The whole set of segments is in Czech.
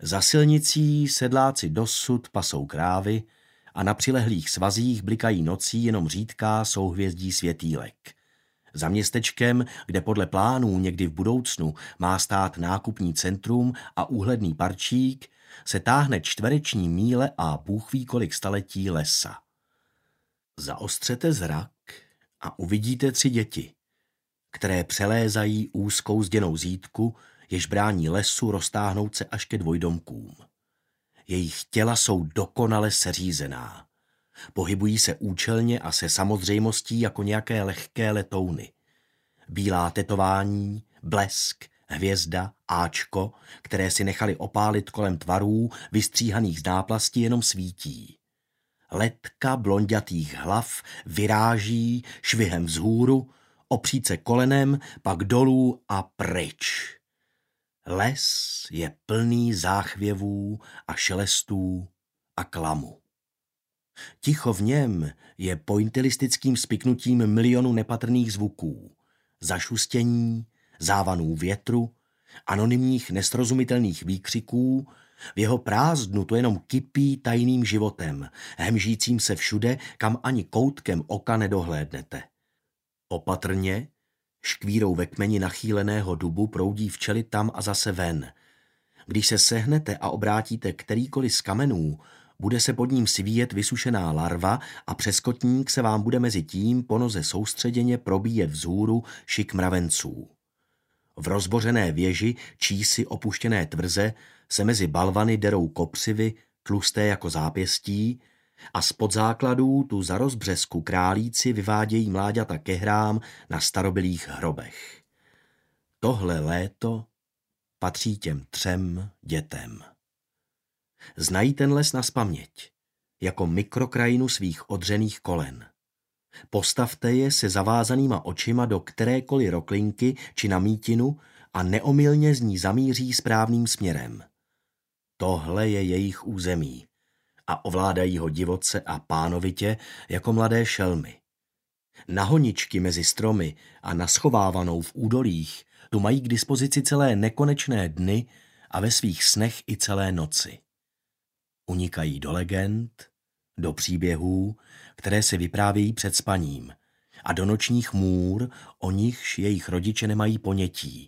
Za silnicí sedláci dosud pasou krávy a na přilehlých svazích blikají nocí jenom řídká souhvězdí světýlek. Za městečkem, kde podle plánů někdy v budoucnu má stát nákupní centrum a úhledný parčík, se táhne čtvereční míle a bůh ví kolik staletí lesa. Zaostřete zrak a uvidíte 3 děti, které přelézají úzkou zděnou zítku, jež brání lesu roztáhnout se až ke dvojdomkům. Jejich těla jsou dokonale seřízená. Pohybují se účelně a se samozřejmostí jako nějaké lehké letouny. Bílá tetování, blesk, hvězda, áčko, které si nechali opálit kolem tvarů, vystříhaných z náplasti, jenom svítí. Letka blonďatých hlav vyráží švihem vzhůru, opřít se kolenem, pak dolů a pryč. Les je plný záchvěvů a šelestů a klamu. Ticho v něm je pointillistickým spiknutím milionu nepatrných zvuků, zašustění, závanů větru, anonymních nesrozumitelných výkřiků. V jeho prázdnu to jenom kypí tajným životem, hemžícím se všude, kam ani koutkem oka nedohlédnete. Opatrně, škvírou ve kmeni nachýleného dubu proudí včely tam a zase ven. Když se sehnete a obrátíte kterýkoliv z kamenů, bude se pod ním svíjet vysušená larva a přeskotník se vám bude mezi tím po noze soustředěně probíjet vzhůru šik mravenců. V rozbořené věži čísi opuštěné tvrze se mezi balvany derou kopřivy, tlusté jako zápěstí, a spod základů tu za rozbřesku králíci vyvádějí mláďata ke hrám na starobylých hrobech. Tohle léto patří těm 3 dětem. Znají ten les nazpaměť, jako mikrokrajinu svých odřených kolen. Postavte je se zavázanýma očima do kterékoliv roklinky či na mítinu a neomylně z ní zamíří správným směrem. Tohle je jejich území a ovládají ho divoce a pánovitě jako mladé šelmy. Na honičky mezi stromy a naschovávanou v údolích tu mají k dispozici celé nekonečné dny a ve svých snech i celé noci. Unikají do legend, do příběhů, které se vyprávějí před spaním, a do nočních můr, o nichž jejich rodiče nemají ponětí.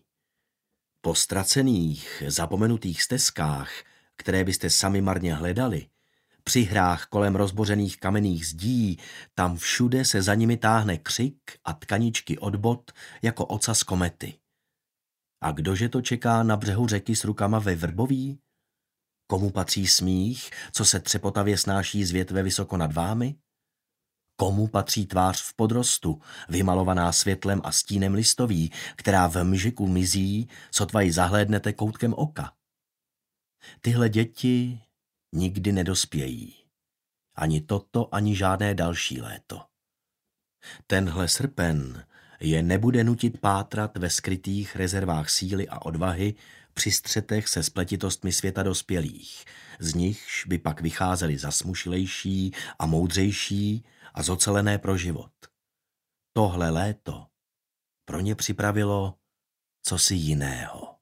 Po ztracených, zapomenutých stezkách, které byste sami marně hledali, při hrách kolem rozbořených kamenných zdí, tam všude se za nimi táhne křik a tkaničky od bot jako ocas komety. A kdože to čeká na břehu řeky s rukama ve vrboví? Komu patří smích, co se třepotavě snáší z větve vysoko nad vámi? Komu patří tvář v podrostu, vymalovaná světlem a stínem listoví, která v mžiku mizí, sotva ji zahlédnete koutkem oka? Tyhle děti nikdy nedospějí. Ani toto, ani žádné další léto. Tenhle srpen je nebude nutit pátrat ve skrytých rezervách síly a odvahy při střetech se spletitostmi světa dospělých, z nichž by pak vycházeli zasmušilejší a moudřejší a zocelené pro život. Tohle léto pro ně připravilo cosi jiného.